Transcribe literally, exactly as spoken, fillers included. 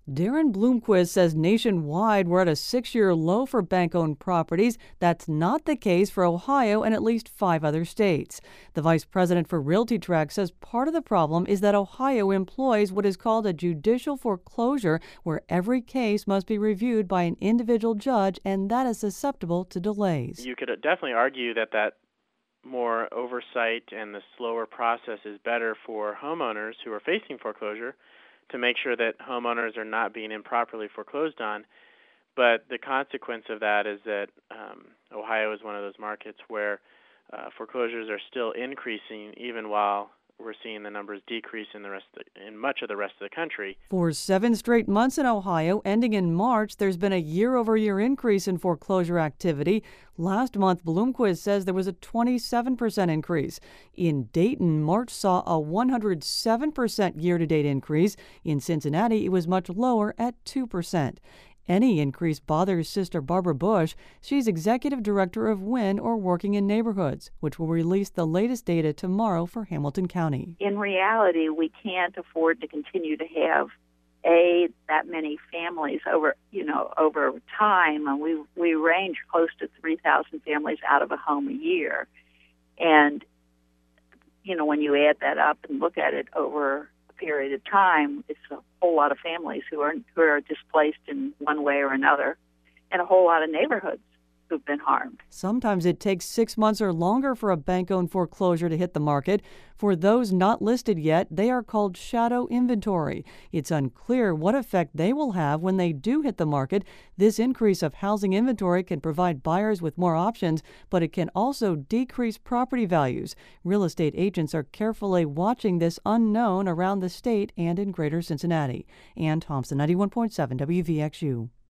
Darren Bloomquist says nationwide we're at a six-year low for bank-owned properties. That's not the case for Ohio and at least five other states. The vice president for RealtyTrac says part of the problem is that Ohio employs what is called a judicial foreclosure, where every case must be reviewed by an individual judge, and that is susceptible to delays. You could definitely argue that that more oversight and the slower process is better for homeowners who are facing foreclosure, to make sure that homeowners are not being improperly foreclosed on. But the consequence of that is that um, Ohio is one of those markets where uh, foreclosures are still increasing, even while we're seeing the numbers decrease in the rest of the, in much of the rest of the country. For seven straight months in Ohio, ending in March, there's been a year-over-year increase in foreclosure activity. Last month, Bloomquist says there was a twenty-seven percent increase. In Dayton, March saw a one hundred seven percent year-to-date increase. In Cincinnati, it was much lower at two percent. Any increase bothers Sister Barbara Bush. She's executive director of WIN, or Working in Neighborhoods, which will release the latest data tomorrow for Hamilton County. In reality, we can't afford to continue to have a that many families over you know over time, and we we range close to three thousand families out of a home a year, and you know when you add that up and look at it over a period of time, it's a whole lot of families who are who are displaced in one way or another, and a whole lot of neighborhoods who've been harmed. Sometimes it takes six months or longer for a bank-owned foreclosure to hit the market. For those not listed yet, they are called shadow inventory. It's unclear what effect they will have when they do hit the market. This increase of housing inventory can provide buyers with more options, but it can also decrease property values. Real estate agents are carefully watching this unknown around the state and in Greater Cincinnati. Ann Thompson, ninety-one point seven W V X U.